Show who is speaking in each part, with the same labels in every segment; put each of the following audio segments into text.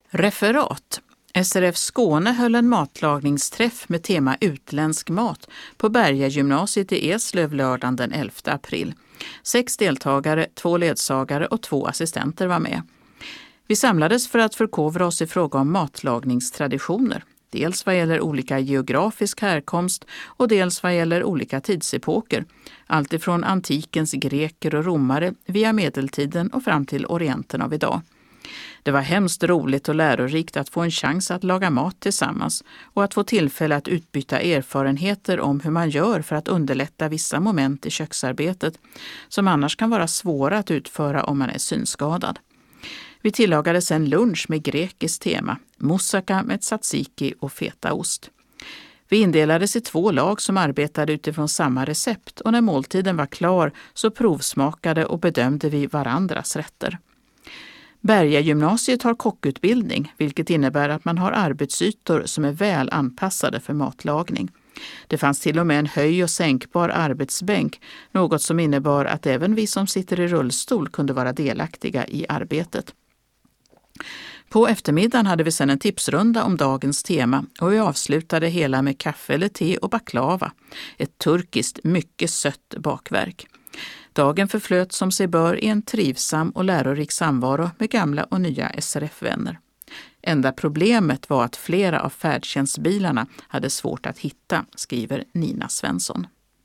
Speaker 1: Referat. SRF Skåne höll en matlagningsträff med tema utländsk mat på Berga-gymnasiet i Eslöv lördagen den 11 april. 6 deltagare, 2 ledsagare och 2 assistenter var med. Vi samlades för att förkovra oss i fråga om matlagningstraditioner. Dels vad gäller olika geografisk härkomst och dels vad gäller olika tidsepoker. Allt ifrån antikens greker och romare via medeltiden och fram till Orienten av idag. Det var hemskt roligt och lärorikt att få en chans att laga mat tillsammans och att få tillfälle att utbyta erfarenheter om hur man gör för att underlätta vissa moment i köksarbetet som annars kan vara svåra att utföra om man är synskadad. Vi tillagade sedan lunch med grekiskt tema, moussaka med tzatziki och fetaost. Vi indelades i 2 lag som arbetade utifrån samma recept och när måltiden var klar så provsmakade och bedömde vi varandras rätter. Berga-gymnasiet har kockutbildning, vilket innebär att man har arbetsytor som är väl anpassade för matlagning. Det fanns till och med en höj- och sänkbar arbetsbänk, något som innebar att även vi som sitter i rullstol kunde vara delaktiga i arbetet. På eftermiddagen hade vi sedan en tipsrunda om dagens tema och vi avslutade hela med kaffe eller te och baklava, ett turkiskt mycket sött bakverk. Dagen förflöt som sig bör i en trivsam och lärorik samvaro med gamla och nya SRF-vänner. Enda problemet var att flera av färdtjänstbilarna hade svårt att hitta, skriver Nina Svensson.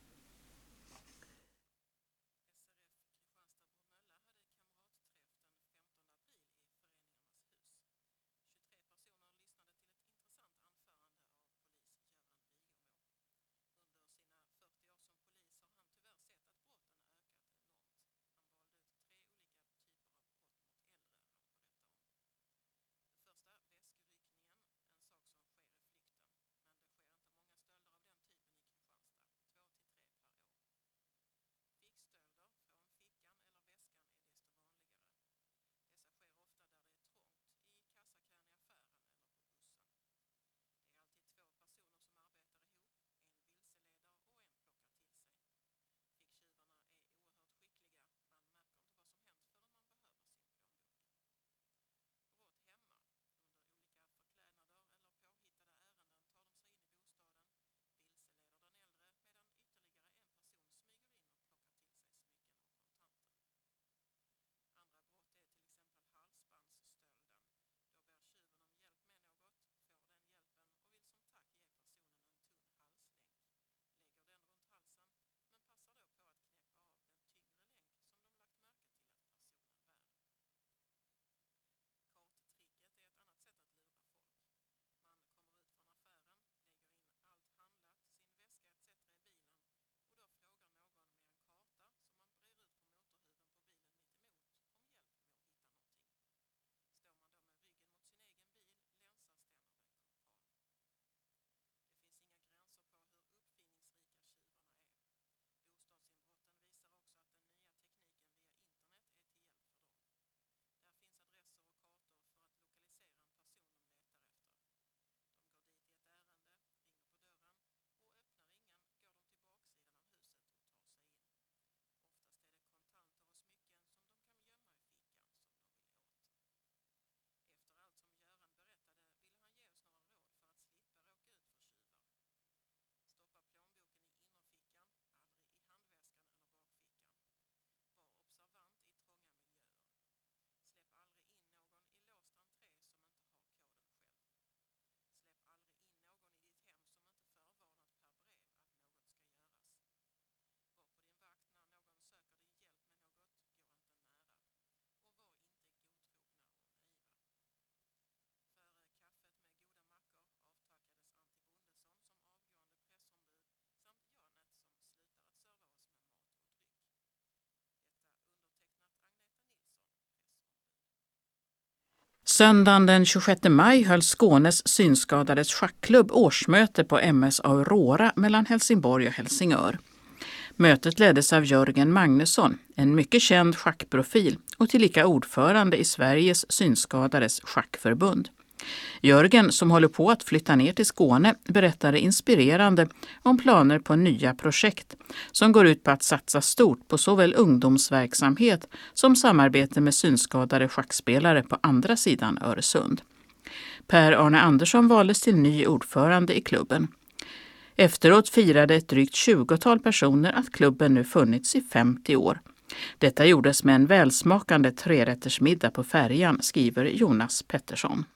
Speaker 1: Söndagen den 26 maj höll Skånes synskadades schackklubb årsmöte på MS Aurora mellan Helsingborg och Helsingör. Mötet leddes av Jörgen Magnusson, en mycket känd schackprofil och tillika ordförande i Sveriges synskadades schackförbund. Jörgen, som håller på att flytta ner till Skåne, berättade inspirerande om planer på nya projekt som går ut på att satsa stort på såväl ungdomsverksamhet som samarbete med synskadade schackspelare på andra sidan Öresund. Per-Arne Andersson valdes till ny ordförande i klubben. Efteråt firade ett drygt 20-tal personer att klubben nu funnits i 50 år. Detta gjordes med en välsmakande trerättersmiddag på färjan, skriver Jonas Pettersson.